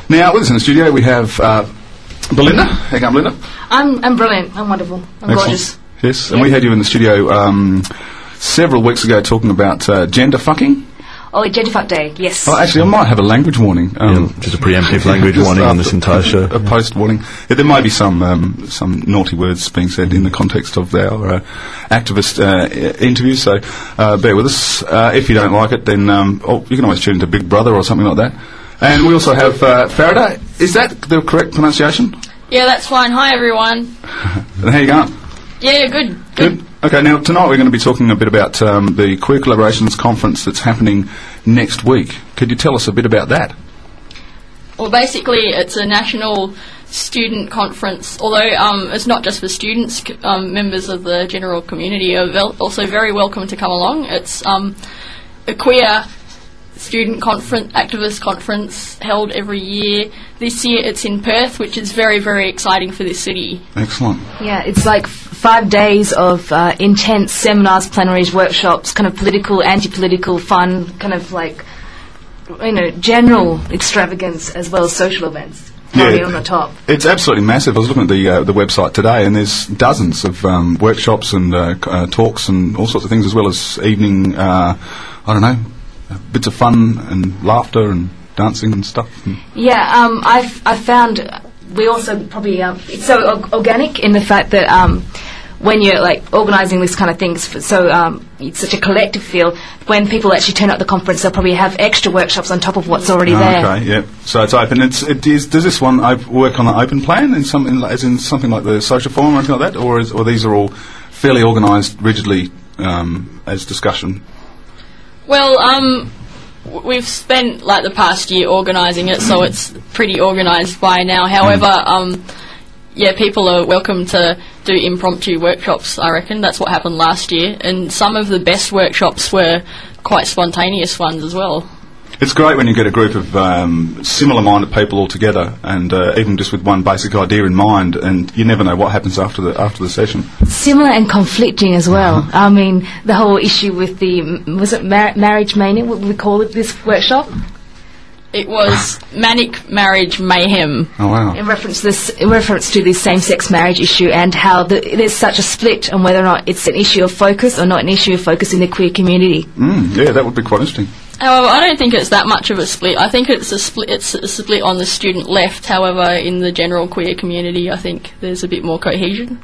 Now, with us in the studio, we have Belinda. How you going, Belinda? I'm brilliant. I'm wonderful. I'm gorgeous. Yes, and we had you in the studio several weeks ago talking about gender fucking. Oh, Gender Fuck Day, yes. Oh, actually, I might have a language warning. Just a preemptive language warning on this entire show. A post warning. Yeah, there may be some naughty words being said in the context of our activist interviews, so bear with us. If you don't like it, then you can always tune into Big Brother or something like that. And we also have Farida. Is that the correct pronunciation? Yeah, that's fine. Hi, everyone. And how you going? Yeah, good. Okay, now tonight we're going to be talking a bit about the Queer Collaborations Conference that's happening next week. Could you tell us a bit about that? Well, basically, it's a national student conference, although it's not just for students. Members of the general community are also very welcome to come along. It's a queer student conference, activist conference held every year. This year it's in Perth, which is very, very exciting for this city. Excellent. Yeah, it's like 5 days of intense seminars, plenaries, workshops, kind of political, anti-political, fun, kind of like, general extravagance as well as social events. Yeah, on the top. It's absolutely massive. I was looking at the website today, and there's dozens of workshops and talks and all sorts of things, as well as evening, bits of fun and laughter and dancing and stuff. Yeah, I've found we also probably it's so organic in the fact that when you're like organising this kind of things, it's such a collective feel. When people actually turn up the conference, they'll probably have extra workshops on top of what's already there. Okay, yeah. So it's open. Does this one work on an open plan, as in something like the social forum or anything like that, or these are all fairly organised rigidly as discussion? Well, we've spent like the past year organising it, so it's pretty organised by now. However, people are welcome to do impromptu workshops, I reckon. That's what happened last year, and some of the best workshops were quite spontaneous ones as well. It's great when you get a group of similar-minded people all together, and even just with one basic idea in mind, and you never know what happens after the session. Similar and conflicting as well. I mean, the whole issue with marriage mania? What would we call it? This workshop? It was Manic Marriage Mayhem. Oh wow! In reference to this same-sex marriage issue, and how there's such a split on whether or not it's an issue of focus or not an issue of focus in the queer community. Yeah, that would be quite interesting. However, I don't think it's that much of a split. I think it's a split on the student left. However, in the general queer community, I think there's a bit more cohesion.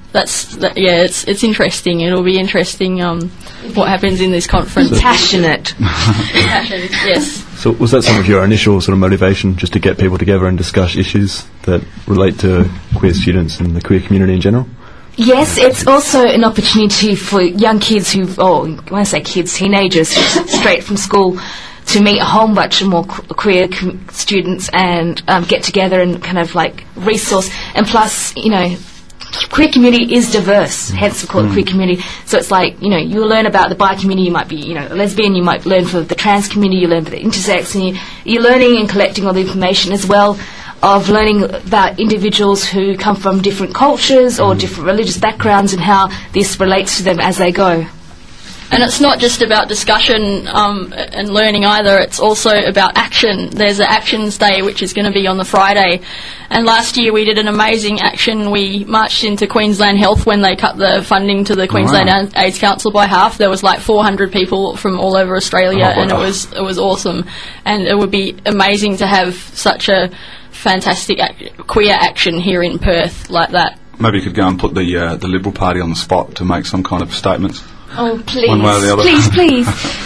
It's interesting. It'll be interesting what happens in this conference. Passionate. Passionate, yes. So was that some of your initial sort of motivation, just to get people together and discuss issues that relate to queer students and the queer community in general? Yes, it's also an opportunity for young kids when I say kids, teenagers straight from school, to meet a whole bunch of more queer students and get together and kind of like resource. And plus, queer community is diverse, hence we call it queer community. So it's like, you learn about the bi community, you might be, a lesbian, you might learn for the trans community, you learn for the intersex, and you're learning and collecting all the information as well of learning about individuals who come from different cultures or different religious backgrounds and how this relates to them as they go. And it's not just about discussion and learning either, it's also about action. There's an Actions Day which is going to be on the Friday, and last year we did an amazing action. We marched into Queensland Health when they cut the funding to the Queensland AIDS Council by half. There was like 400 people from all over Australia, and it was awesome. And it would be amazing to have such a fantastic queer action here in Perth like that. Maybe you could go and put the Liberal Party on the spot to make some kind of statements. Oh, please. One way or the other. Please.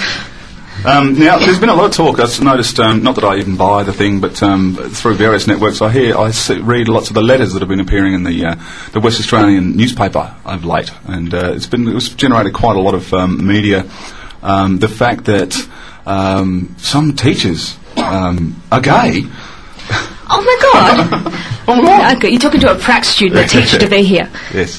Now, there's been a lot of talk. I've noticed, not that I even buy the thing, but through various networks I read lots of the letters that have been appearing in the West Australian newspaper of late, and it was generated quite a lot of media. The fact that some teachers are gay. Oh my God! Oh my God! Okay, you're talking to a prac student, a teacher to be here. Yes.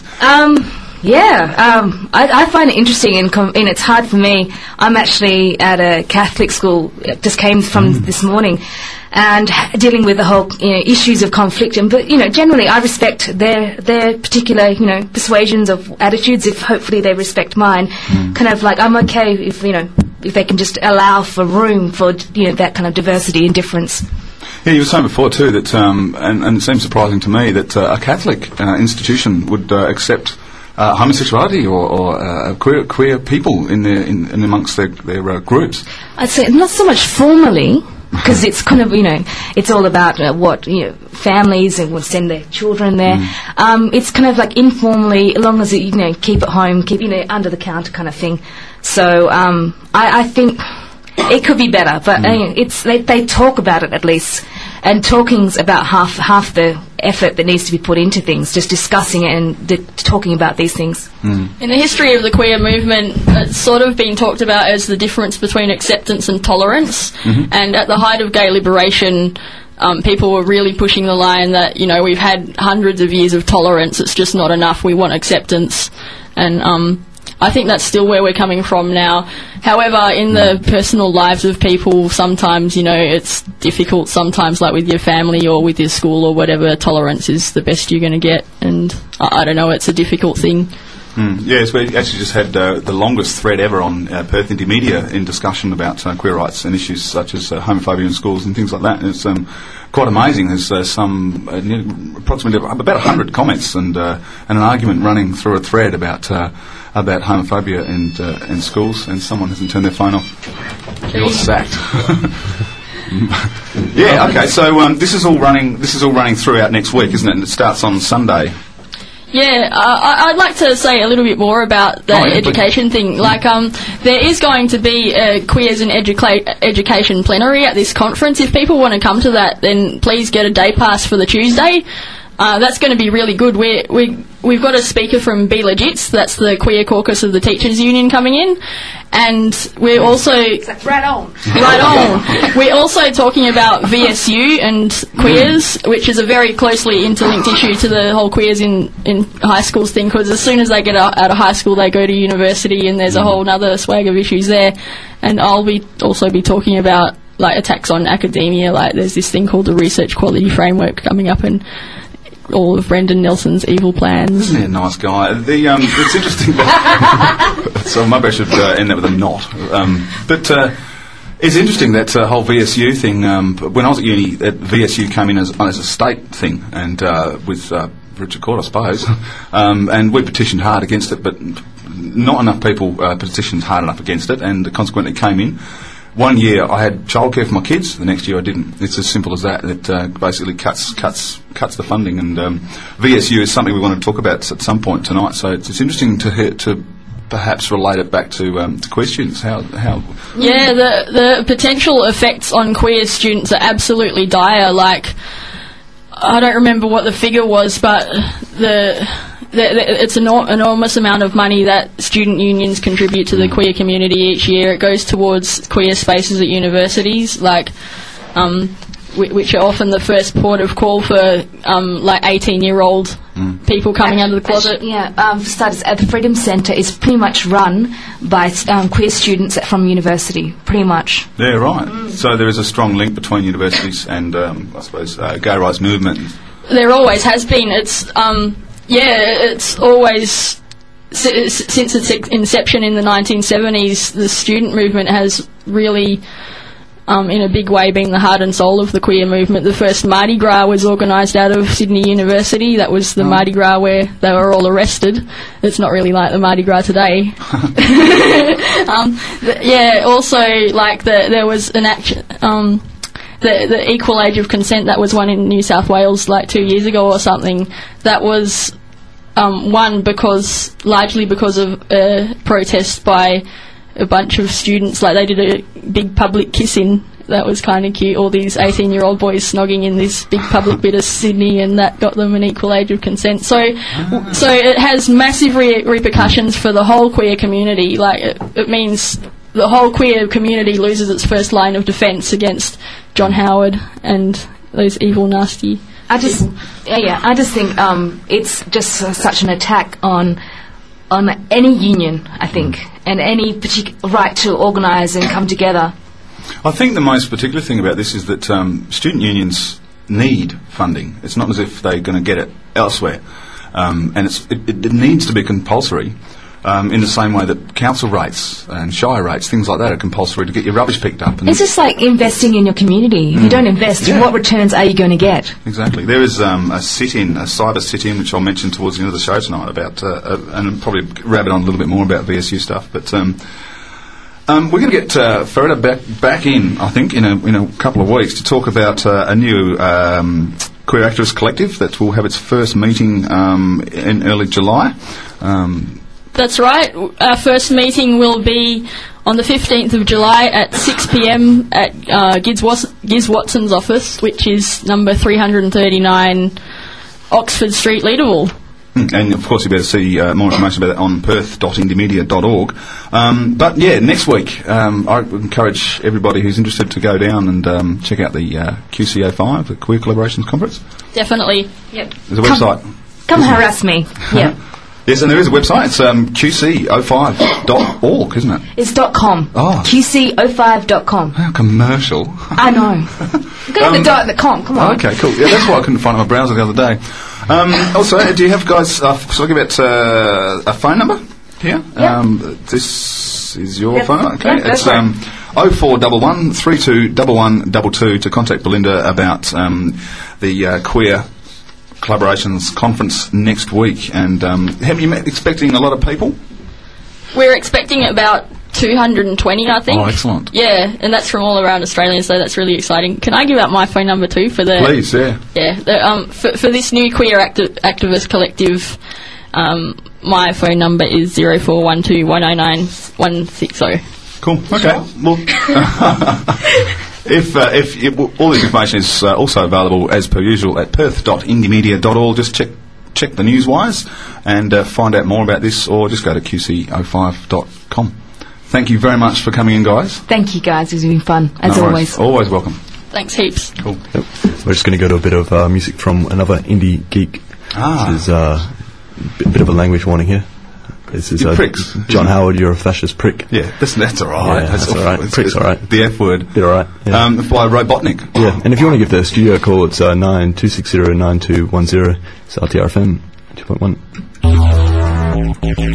I find it interesting, and it's hard for me. I'm actually at a Catholic school, just came from this morning, and dealing with the whole issues of conflict. But generally, I respect their particular persuasions of attitudes. If hopefully they respect mine, kind of like I'm okay if they can just allow for room for that kind of diversity and difference. Yeah, you were saying before too that, and it seems surprising to me that a Catholic institution would accept homosexuality or queer people in amongst their groups. I'd say not so much formally, because it's kind of, it's all about what families and will send their children there. It's kind of like informally, as long as you keep at home, keep under the counter kind of thing. So I think it could be better, but they talk about it at least, and talking's about half the effort that needs to be put into things, just discussing it and talking about these things. In the history of the queer movement, it's sort of been talked about as the difference between acceptance and tolerance. And at the height of gay liberation, people were really pushing the line that, we've had hundreds of years of tolerance, it's just not enough, we want acceptance. And I think that's still where we're coming from now. However, in the personal lives of people, sometimes, it's difficult. Sometimes, like with your family or with your school or whatever, tolerance is the best you're going to get. And I don't know, it's a difficult thing. Yes, we actually just had the longest thread ever on Perth Intermedia in discussion about queer rights and issues such as homophobia in schools and things like that. It's quite amazing. There's approximately about 100 comments and an argument running through a thread about homophobia in schools, and someone hasn't turned their phone off. You're sacked. Yeah. Okay. So this is all running throughout next week, isn't it? And it starts on Sunday. Yeah, I'd like to say a little bit more about the education thing. Like, there is going to be a Queers in Education plenary at this conference. If people want to come to that, then please get a day pass for the Tuesday. That's going to be really good. We've got a speaker from Be Legits, that's the Queer Caucus of the Teachers Union, coming in. And we're also... Right on. We're also talking about VSU and queers, which is a very closely interlinked issue to the whole queers in high schools thing, because as soon as they get out of high school, they go to university, and there's a whole other swag of issues there. And I'll also be talking about, like, attacks on academia. Like, there's this thing called the Research Quality Framework coming up, and all of Brendan Nelson's evil plans. Isn't he a nice guy? It's interesting. So maybe I should end that with a not. But it's interesting that whole VSU thing. When I was at uni, VSU came in as a state thing, and with Richard Court, I suppose. And we petitioned hard against it, but not enough people petitioned hard enough against it, and consequently came in. One year I had childcare for my kids, the next year I didn't. It's as simple as that. It basically cuts the funding, and VSU is something we want to talk about at some point tonight. So it's interesting to perhaps relate it back to queer students. How? Yeah, the potential effects on queer students are absolutely dire. Like, I don't remember what the figure was, but it's an enormous amount of money that student unions contribute to the queer community each year. It goes towards queer spaces at universities, like, which are often the first port of call for like 18-year-old people coming out of the closet. For starters, at the Freedom Centre is pretty much run by queer students from university, pretty much. Yeah, right. So there is a strong link between universities and, I suppose, gay rights movement. There always has been. It's always, since its inception in the 1970s, the student movement has really, in a big way, been the heart and soul of the queer movement. The first Mardi Gras was organised out of Sydney University. That was the Mardi Gras where they were all arrested. It's not really like the Mardi Gras today. Also, like, there was an action... The equal age of consent, that was one in New South Wales like 2 years ago or something. That was largely because of a protest by a bunch of students. Like, they did a big public kissing. That was kind of cute. All these 18-year-old boys snogging in this big public bit of Sydney, and that got them an equal age of consent. So it has massive repercussions for the whole queer community. Like, it means the whole queer community loses its first line of defence against John Howard and those evil, nasty... I just think it's just such an attack on any union, I think, and any particular right to organise and come together. I think the most particular thing about this is that student unions need funding. It's not as if they're going to get it elsewhere, and it needs to be compulsory. in the same way that council rates and shire rates, things like that, are compulsory to get your rubbish picked up. And It's just like investing in your community. If you don't invest, Yeah. what returns are you going to get? Exactly. There is a cyber sit-in, which I'll mention towards the end of the show tonight about, and probably rabbit on a little bit more about VSU stuff. But we're going to get Farida back in, I think, in a couple of weeks to talk about a new queer activist collective that will have its first meeting in early July. That's right. Our first meeting will be on the 15th of July at 6 p.m. at Giz Watson's office, which is number 339 Oxford Street, Leederville. And of course you better see more information about that on perth.indiemedia.org. But yeah, next week I would encourage everybody who's interested to go down and check out the QCO5, the Queer Collaborations Conference. Definitely. Yep. There's a website. Come harass me. Yeah. Yes, and there is a website. It's qc05.org, isn't it? It's .com. Oh. QC05.com. How commercial. I know. Go to the dot at the com. Come on. Okay, cool. Yeah, that's why I couldn't find it on my browser the other day. Also, do you have guys talking about a phone number here? Yeah. This is your Yep. phone. Okay, Yeah, it's that's right. 0411 321122 to contact Belinda about the queer collaborations conference next week. And have you expecting a lot of people? We're expecting about 220, I think. Oh, excellent. Yeah, and that's from all around Australia, so that's really exciting. Can I give out my phone number too for the? Please, yeah. Yeah, for this new queer activist collective, my phone number is 0412 109 160. Cool. Okay. Well, if all this information is also available as per usual at perth.indiemedia.org, just check the newswires and find out more about this, or just go to qc05.com. Thank you very much for coming in, guys. Thank you, guys. It's been fun, as No always. worries. Always welcome. Thanks heaps. Cool. Yep. We're just going to go to a bit of music from another indie geek. Ah. This is a bit of a language warning here. This is You pricks. John Howard, you're a fascist prick. Yeah, that's all right. Yeah, that's all right. Prick's all right. The F word. Did all right. Yeah. By Robotnik. Yeah, and if you want to give the studio a call, it's 92609210. It's RTRFM 2.1.